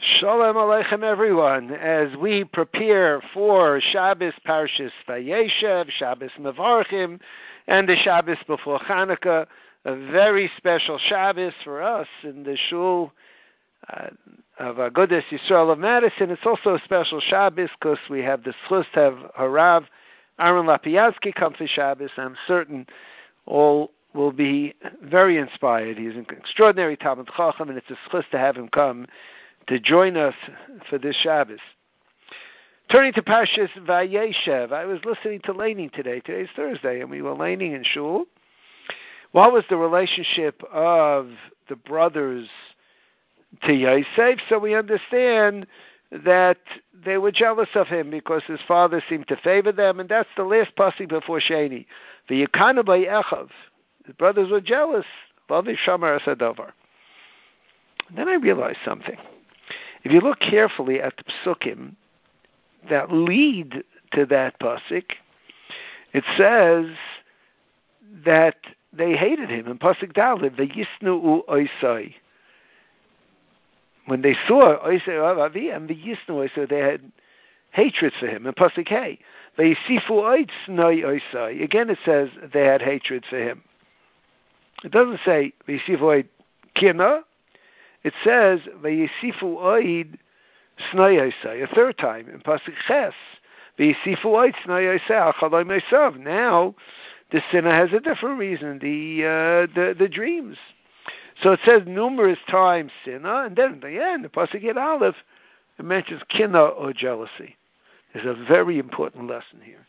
Shalom Aleichem, everyone. As we prepare for Shabbos Parshas Vayeshev, Shabbos Mevarchim, and the Shabbos before Chanukah, a very special Shabbos for us in the Shul of Agudas Yisrael of Madison. It's also a special Shabbos because we have the zchus to have Harav Aaron Lapiansky come for Shabbos. I'm certain all will be very inspired. He's an extraordinary Talmid Chacham, and it's a zchus to have him come to join us for this Shabbos. Turning to Parshas Vayeshev, I was listening to Laning today. Today's Thursday, and we were Laning in Shul. What was the relationship of the brothers to Yosef? So we understand that they were jealous of him because his father seemed to favor them, and that's the last pasuk before Sheni. V'yikanu b'Echav. The brothers were jealous. Then I realized something. If you look carefully at the psukim that lead to that pasuk, it says that they hated him. In pasuk Daled, v'yisnu oisai. When they saw oisai avim, v'yisnu oisai, they had hatred for him. In pasuk Hey, v'yisifu oid snoi oisai. Again, it says they had hatred for him. It doesn't say v'yisifu oid kina. It says v'yisifu oid snoi oisai a third time in pasuk Ches. V'yisifu oid snoi oisai achaloi meisav. Now the sinner has a different reason. The dreams. So it says numerous times sinner, and then at the end, the pasuk Yud Aleph, it mentions kina or jealousy. There's a very important lesson here.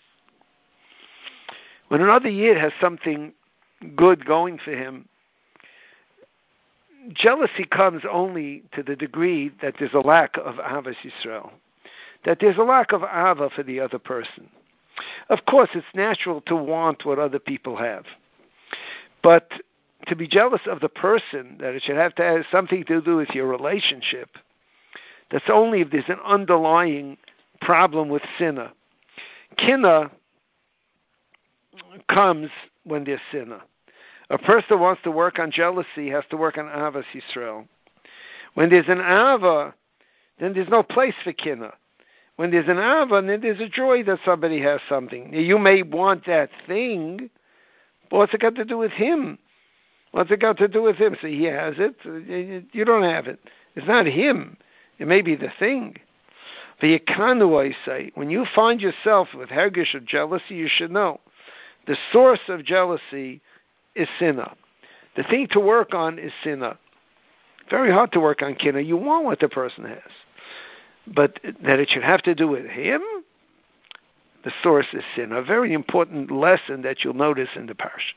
When another Yid has something good going for him, jealousy comes only to the degree that there's a lack of Ahavas Yisrael, that there's a lack of Ahava for the other person. Of course, it's natural to want what other people have, but to be jealous of the person, that it should have to have something to do with your relationship, that's only if there's an underlying problem with sinna. Kina comes when there's sinna. A person who wants to work on jealousy has to work on Ahavas Yisrael. When there's an Ahava, then there's no place for kina. When there's an Ahava, then there's a joy that somebody has something. You may want that thing, but what's it got to do with him? What's it got to do with him? So he has it, you don't have it. It's not him. It may be the thing. V'yikanu, I say, when you find yourself with hergish of jealousy, you should know the source of jealousy is sinna. The thing to work on is sinna. Very hard to work on kina. You want what the person has. But that it should have to do with him, the source is sinna. A very important lesson that you'll notice in the parsha.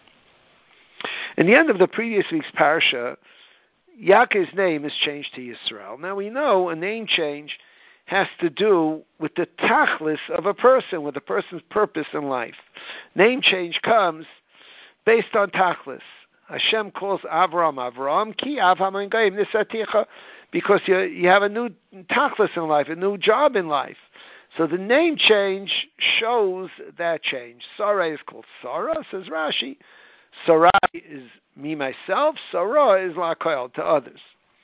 In the end of the previous week's parsha, Yaakov's name is changed to Yisrael. Now we know a name change has to do with the tachlis of a person, with a person's purpose in life. Name change comes based on tachlis. Hashem calls Avram, ki Avram Goyim nisaticha, because you have a new tachlis in life, a new job in life. So the name change shows that change. Sarah is called Sarah, says Rashi. Sarai is me, myself. Sarah is Lakoil, to others.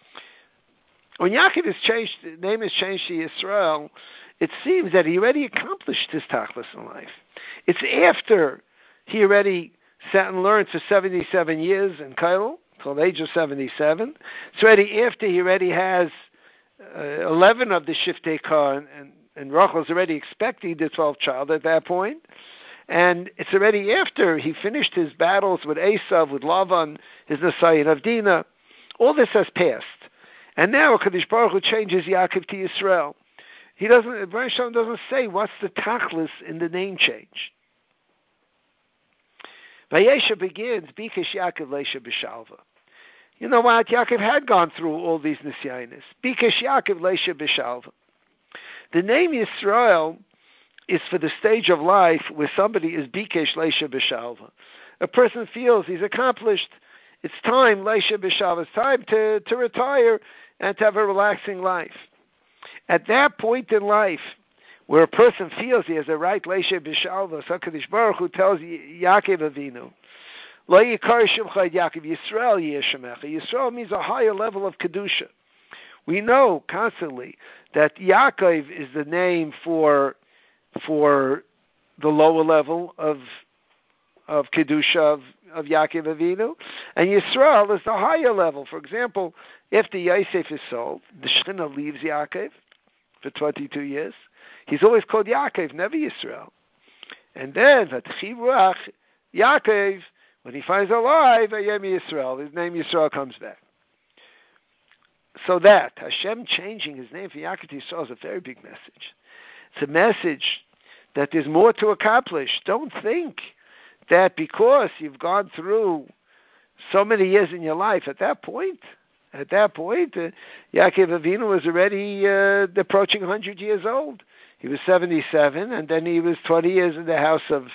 When Yaakov is changed, the name is changed to Yisrael, it seems that he already accomplished his tachlis in life. It's after he already sat and learned for 77 years in Kail, till the age of 77. It's already after he already has 11 of the Shiftei Kah, and Rachel's already expecting the 12th child at that point. And it's already after he finished his battles with Esav, with Lavan, his Nasayan of Dinah. All this has passed. And now Kadosh Baruch Hu changes Yaakov to Yisrael. Baruch Shalom doesn't say what's the tachlis in the name change. Vayesha begins, Bikesh Yaakov Leisha B'Shalva. You know what? Yaakov had gone through all these Nisyanis. Bikesh Yaakov Leisha B'Shalva. The name Yisrael is for the stage of life where somebody is Bikesh Leisha B'Shalva. A person feels he's accomplished. It's time, Leisha B'Shalva. It's time to retire and to have a relaxing life. At that point in life, where a person feels he has a right Leisha B'Shalva, HaKadosh Baruch Hu tells Yaakov Avinu, Lo yikar shemcha Yaakov, Yisrael yeh shemecha. Yisrael means a higher level of Kedusha. We know constantly that Yaakov is the name for the lower level of Kedusha of Yaakov Avinu, and Yisrael is the higher level. For example, if the Yosef is sold, the Shekhinah leaves Yaakov for 22 years. He's always called Yaakov, never Yisrael. And then, Vatchiruach, Yaakov, when he finds alive, Ayem Yisrael, his name Yisrael comes back. So that, Hashem changing his name for Yaakov to Yisrael is a very big message. It's a message that there's more to accomplish. Don't think that because you've gone through so many years in your life, at that point, Yaakov Avinu was already approaching 100 years old. He was 77, and then he was 20 years in the house of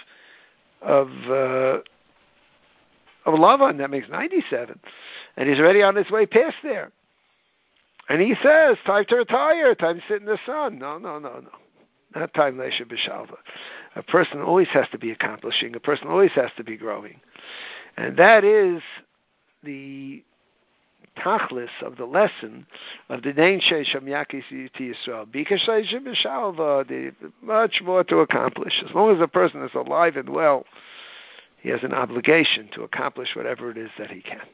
Lavan. That makes 97, and he's already on his way past there. And he says, "Time to retire. Time to sit in the sun." No. Not time leisha b'shalva. A person always has to be accomplishing. A person always has to be growing, and that is the tachlis of the lesson of the Nein Shesham Yaakov Yisrael. Because leisha b'shalva, there's much more to accomplish. As long as a person is alive and well, he has an obligation to accomplish whatever it is that he can.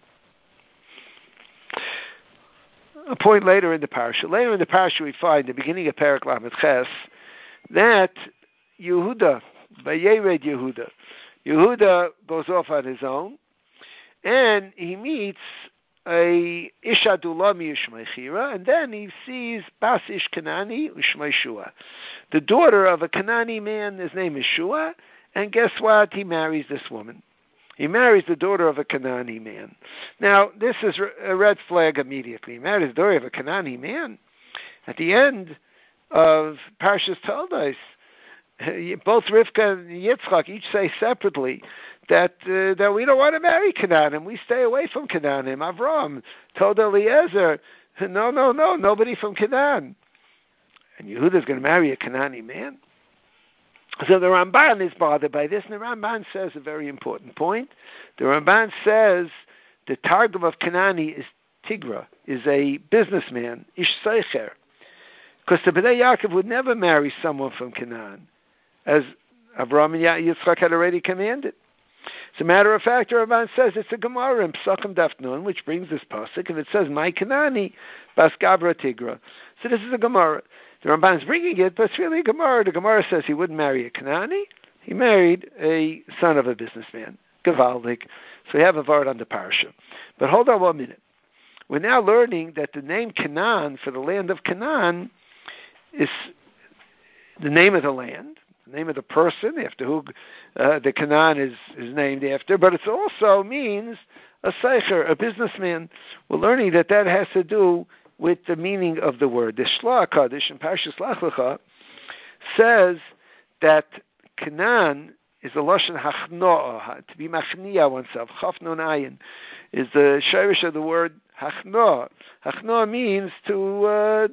A point later in the parasha. Later in the parasha we find, the beginning of Perek Lamed Ches, that Yehuda, Vayered Yehuda goes off on his own, and he meets a Isha Dulami Ushmei Chira, and then he sees Bas Ish Kanani Ushmei Shua, the daughter of a Kanani man. His name is Shua, and guess what? He marries this woman. He marries the daughter of a Kanani man. Now, this is a red flag immediately. He marries the daughter of a Kanani man. At the end of Parshas Toldos, both Rivka and Yitzchak each say separately that we don't want to marry Canaanim. We stay away from Canaanim. Avram told Eliezer, no, nobody from Canaan. And Yehuda is going to marry a Kanani man. So the Ramban is bothered by this, and the Ramban says a very important point. The Ramban says the Targum of Kanani is Tigra, is a businessman, Ish Seicher. Because the Bnei Yaakov would never marry someone from Canaan, as Avraham and Yitzchak had already commanded. As a matter of fact, the Ramban says it's a Gemara in Psachim Daf Nun, which brings this pasuk, and it says, "My Kanani bas Gabra Tigra." So this is a Gemara. The Ramban is bringing it, but it's really a Gemara. The Gemara says he wouldn't marry a Kanani. He married a son of a businessman, Gavaldik. So we have a vart on the parasha. But hold on 1 minute. We're now learning that the name Canaan for the land of Canaan is the name of the land, the name of the person after who the Canaan is named after, but it also means a seicher, a businessman. We're learning that has to do with the meaning of the word. The Shloah Kaddish in Parshas Lech Lecha says that Canaan is the lashon hachnoah, to be machnia oneself. Chaf nun ayin is the shirish of the word hachnoah. Hachnoah means to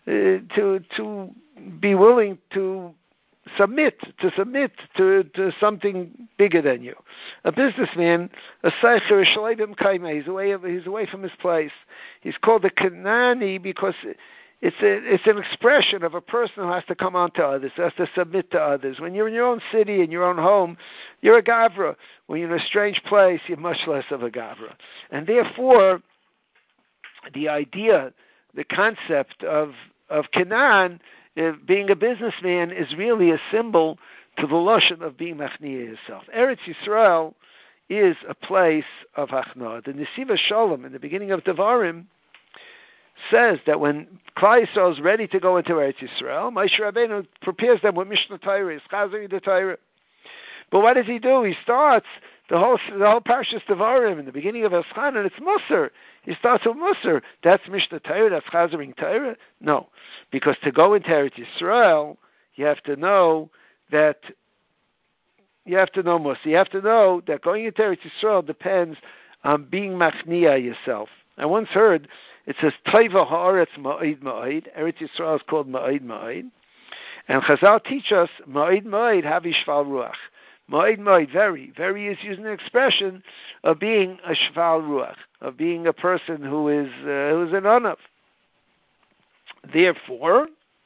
be willing to submit to something bigger than you. A businessman, a seicher, he's away from his place. He's called a Kanani because it's an expression of a person who has to come on to others, who has to submit to others. When you're in your own city, in your own home, you're a Gavra. When you're in a strange place, you're much less of a Gavra. And therefore, the idea, the concept of Canaan, being a businessman, is really a symbol to the lashon of being machniya yourself. Eretz Yisrael is a place of hachna. The Nesiva Shalom in the beginning of Devarim says that when Klal Yisrael is ready to go into Eretz Yisrael, Moshe Rabbeinu prepares them with Mishnah Torah, is chazari the Torah. But what does he do? He starts the whole Parshas Devarim in the beginning of Eschan, and it's Musar. He starts with Musar. That's Mishnah Torah, that's Chazaring Torah? No. Because to go into Eretz Yisrael, you have to know Musar. You have to know that going into Eretz Yisrael depends on being machniya yourself. I once heard, it says, Taiva ha'aretz ma'id ma'id. Eretz Yisrael is called ma'id ma'id. And Chazal teach us, ma'id ma'id havi shval ruach. Ma'id ma'id, very, very is using an expression of being a shval ruach, of being a person who is an onav. Therefore,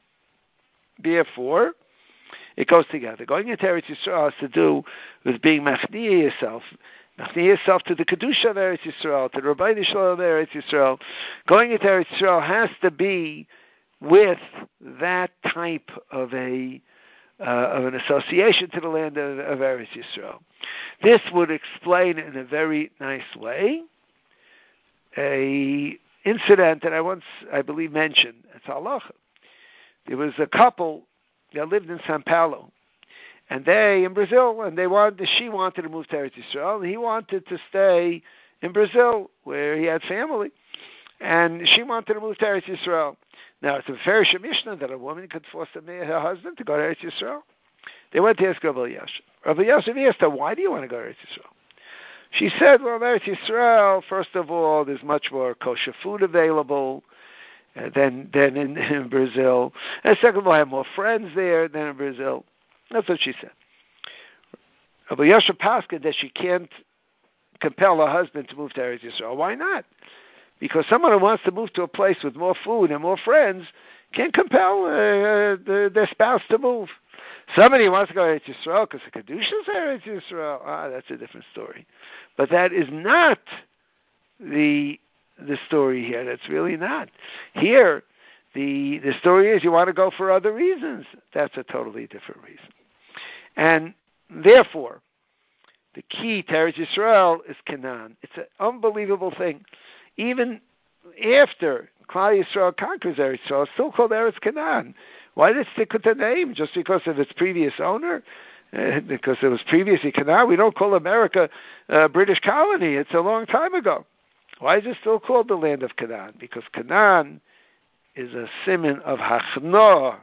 it goes together. Going into Eretz Yisrael has to do with being machniya yourself to the Kedusha of Eretz Yisrael, to the Rabbi Shalom of Eretz Yisrael. Going into Eretz Yisrael has to be with that type of an association to the land of Eretz Yisrael. This would explain in a very nice way a incident that I believe mentioned. It's halacha. There was a couple that lived in São Paulo, and in Brazil, and she wanted to move to Eretz Yisrael, and he wanted to stay in Brazil where he had family, and she wanted to move to Eretz Yisrael. Now, it's a fair Mishnah that a woman could force her husband to go to Eretz Yisrael. They went to ask Rabbi Yashiv. Rabbi Yashiv asked her, why do you want to go to Eretz Yisrael? She said, well, Eretz Yisrael, first of all, there's much more kosher food available than in Brazil. And second of all, I have more friends there than in Brazil. That's what she said. Rabbi Yashiv Paskin that she can't compel her husband to move to Eretz Yisrael. Why not? Because someone who wants to move to a place with more food and more friends can't compel their spouse to move. Somebody who wants to go to Eretz Yisrael because the Kedusha is Eretz Yisrael. That's a different story. But that is not the story here. That's really not. Here, the story is you want to go for other reasons. That's a totally different reason. And therefore, the key to Eretz Yisrael is Canaan. It's an unbelievable thing. Even after Klal Yisrael conquers Eretz Yisrael, it's still called Eretz Canaan. Why did it stick with the name? Just because of its previous owner? Because it was previously Canaan. We don't call America a British colony. It's a long time ago. Why is it still called the land of Canaan? Because Canaan is a siman of hachnoah,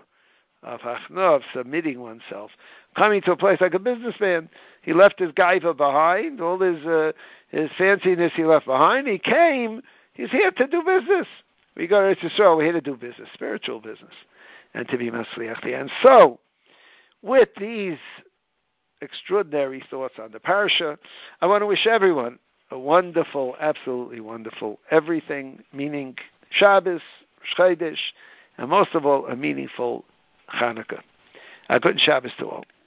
of submitting oneself. Coming to a place like a businessman. He left his gaiva behind, all his fanciness he left behind. He came, he's here to do business. We go to Israel, we're here to do business, spiritual business, and to be masliach. And so, with these extraordinary thoughts on the parasha, I want to wish everyone a wonderful, absolutely wonderful everything, meaning Shabbos, Chodesh, and most of all, a meaningful Chanukah. A good Shabbos to all.